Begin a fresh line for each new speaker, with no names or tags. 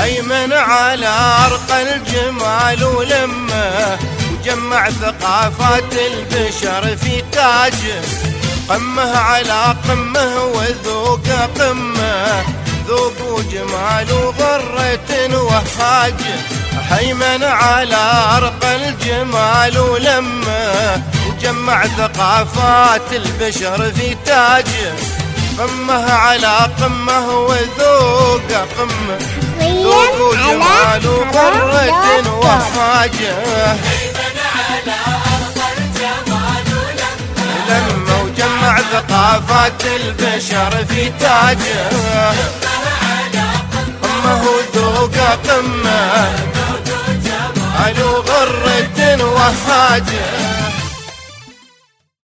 هيمن على أرقى الجمال ولمه، وجمع ثقافات البشر في تاجه. قمه على قمه وذوق قمه، ذوق وجمال وغرة وهاجه. هيمن على أرقى الجمال ولمه، وجمع ثقافات البشر في تاجه. قمه على قمه وذوق قمه، ذوق وجمال وغرة وهاجه.
هيمن على أرقى الجمال
ولمه، وجمع ثقافات البشر في تاجه. قمه وذوق قمه، جمال وغرة وهاجه.